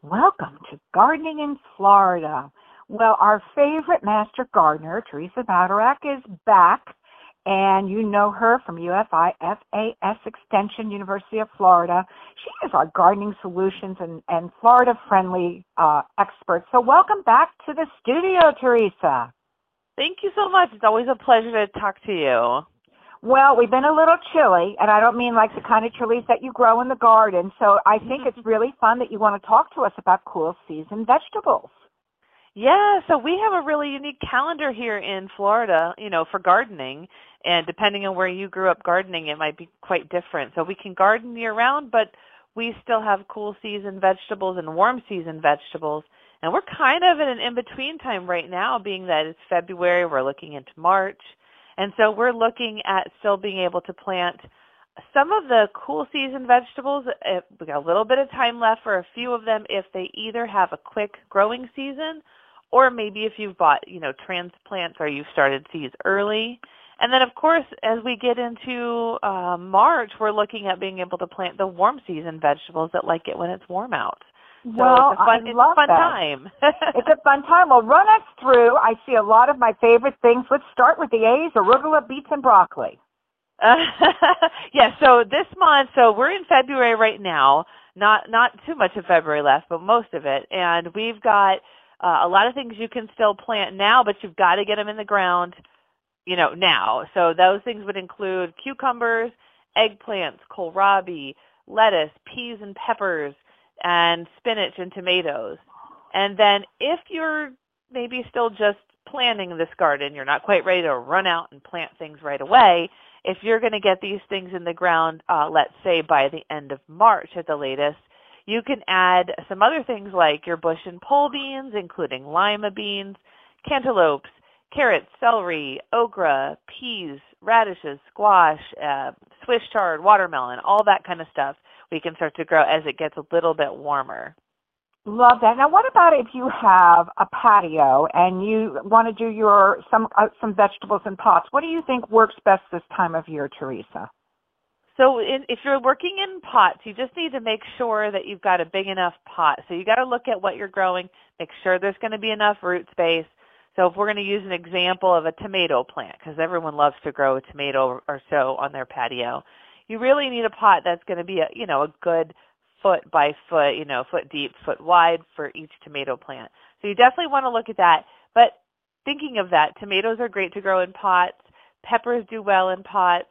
Welcome to Gardening in Florida. Well, our favorite master gardener, Teresa Bacharach, is back, and you know her from UFI FAS Extension, University of Florida. She is our gardening solutions and Florida-friendly expert. So welcome back to the studio, Teresa. Thank you so much. It's always a pleasure to talk to you. Well, we've been a little chilly, and I don't mean like the kind of chilies that you grow in the garden, so I think it's really fun that you want to talk to us about cool season vegetables. Yeah, so we have a really unique calendar here in Florida, for gardening, and depending on where you grew up gardening, it might be quite different. So we can garden year-round, but we still have cool season vegetables and warm season vegetables, and we're kind of in an in-between time right now, being that it's February, we're looking into March. And so we're looking at still being able to plant some of the cool season vegetables. We got a little bit of time left for a few of them if they either have a quick growing season or maybe if you've bought, transplants or you've started seeds early. And then, of course, as we get into March, we're looking at being able to plant the warm season vegetables that like it when it's warm out. Well, it's a fun time. It's a fun time. Well, run us through. I see a lot of my favorite things. Let's start with the A's, arugula, beets, and broccoli. Yeah, so this month, we're in February right now. Not too much of February left, but most of it. And we've got a lot of things you can still plant now, but you've got to get them in the ground, now. So those things would include cucumbers, eggplants, kohlrabi, lettuce, peas and peppers, and spinach and tomatoes. And then if you're maybe still just planting this garden, you're not quite ready to run out and plant things right away, if you're going to get these things in the ground, let's say by the end of March at the latest, you can add some other things like your bush and pole beans, including lima beans, cantaloupes, carrots, celery, okra, peas, radishes, squash, Swiss chard, watermelon, all that kind of stuff we can start to grow as it gets a little bit warmer. Love that. Now, what about if you have a patio and you want to do some vegetables in pots? What do you think works best this time of year, Teresa? So if you're working in pots, you just need to make sure that you've got a big enough pot. So you got to look at what you're growing, make sure there's going to be enough root space. So if we're going to use an example of a tomato plant, because everyone loves to grow a tomato or so on their patio, you really need a pot that's going to be a good foot by foot, foot deep, foot wide for each tomato plant. So you definitely want to look at that. But thinking of that, tomatoes are great to grow in pots. Peppers do well in pots.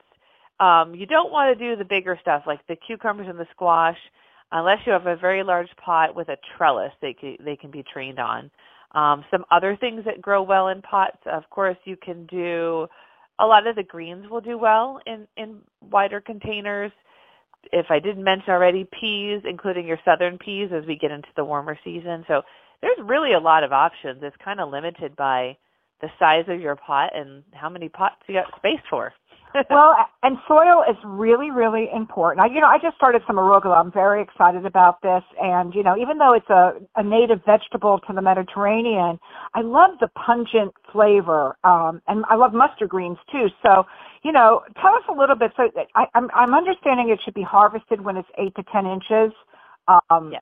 You don't want to do the bigger stuff like the cucumbers and the squash unless you have a very large pot with a trellis they can be trained on. Some other things that grow well in pots, of course, you can do a lot of the greens will do well in wider containers. If I didn't mention already, peas, including your southern peas as we get into the warmer season. So there's really a lot of options. It's kind of limited by the size of your pot and how many pots you got space for. Well, and soil is really, really important. I just started some arugula. I'm very excited about this. And, even though it's a native vegetable to the Mediterranean, I love the pungent flavor. And I love mustard greens, too. So, tell us a little bit. So I'm understanding it should be harvested when it's 8 to 10 inches. Yes.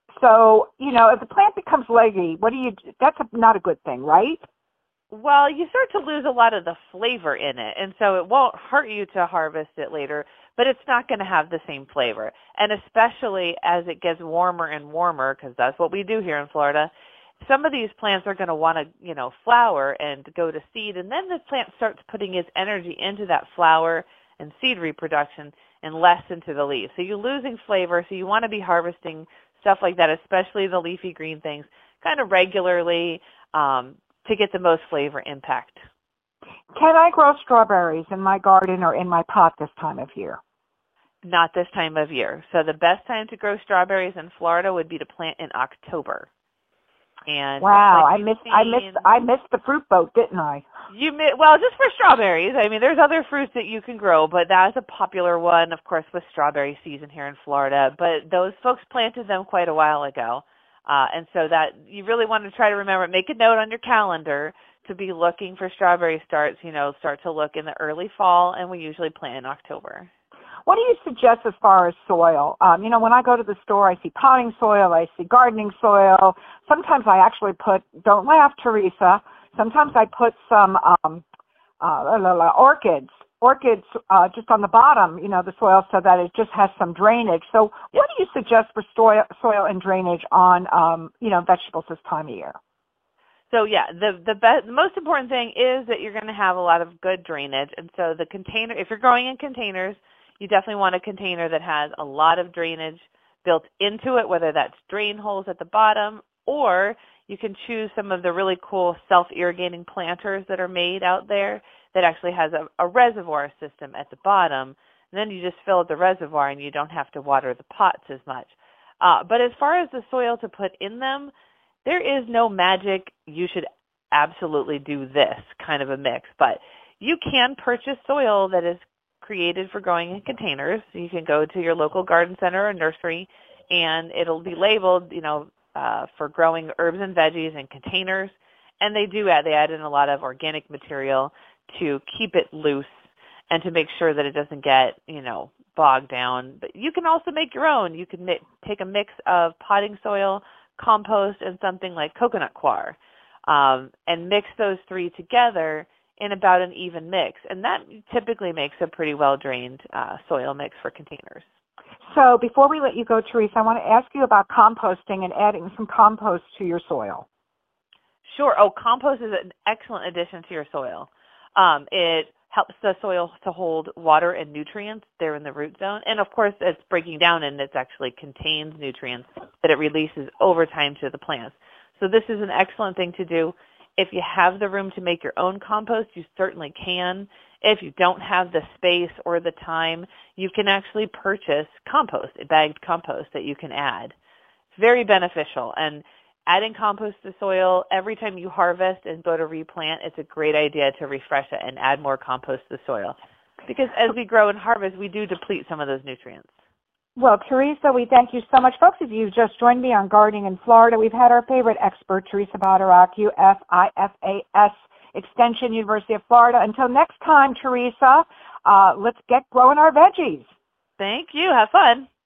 So, if the plant becomes leggy, that's not a good thing, right? Well, you start to lose a lot of the flavor in it, and so it won't hurt you to harvest it later, but it's not going to have the same flavor. And especially as it gets warmer and warmer, because that's what we do here in Florida, some of these plants are going to want to, flower and go to seed, and then the plant starts putting its energy into that flower and seed reproduction and less into the leaves. So you're losing flavor, so you want to be harvesting stuff like that, especially the leafy green things, kind of regularly, to get the most flavor impact. Can I grow strawberries in my garden or in my pot this time of year? Not this time of year. So the best time to grow strawberries in Florida would be to plant in October. And wow, I missed the fruit boat, didn't I? Well, just for strawberries. I mean, there's other fruits that you can grow, but that's a popular one, of course, with strawberry season here in Florida. But those folks planted them quite a while ago. And so that you really want to try to remember, make a note on your calendar to be looking for strawberry starts, start to look in the early fall, and we usually plant in October. What do you suggest as far as soil? When I go to the store, I see potting soil, I see gardening soil. Sometimes I actually don't laugh, Teresa, sometimes I put some orchids just on the bottom, the soil, so that it just has some drainage. So what do you suggest for soil and drainage on, vegetables this time of year? So yeah, the most important thing is that you're going to have a lot of good drainage. And so the container, if you're growing in containers, you definitely want a container that has a lot of drainage built into it, whether that's drain holes at the bottom, or you can choose some of the really cool self-irrigating planters that are made out there that actually has a reservoir system at the bottom. And then you just fill up the reservoir and you don't have to water the pots as much. But as far as the soil to put in them, there is no magic, you should absolutely do this kind of a mix. But you can purchase soil that is created for growing in containers. You can go to your local garden center or nursery, and it'll be labeled, for growing herbs and veggies in containers. And they add in a lot of organic material to keep it loose and to make sure that it doesn't get, bogged down. But you can also make your own. You can take a mix of potting soil, compost, and something like coconut coir, and mix those three together in about an even mix. And that typically makes a pretty well-drained soil mix for containers. So before we let you go, Teresa, I want to ask you about composting and adding some compost to your soil. Sure. Oh, compost is an excellent addition to your soil. It helps the soil to hold water and nutrients there in the root zone. And, of course, it's breaking down and it actually contains nutrients that it releases over time to the plants. So this is an excellent thing to do. If you have the room to make your own compost, you certainly can. If you don't have the space or the time, you can actually purchase compost, a bagged compost that you can add. It's very beneficial. And adding compost to soil every time you harvest and go to replant, it's a great idea to refresh it and add more compost to the soil. Because as we grow and harvest, we do deplete some of those nutrients. Well, Teresa, we thank you so much. Folks, if you've just joined me on Gardening in Florida, we've had our favorite expert, Teresa Boterack, UFIFAS Extension, University of Florida. Until next time, Teresa, let's get growing our veggies. Thank you. Have fun.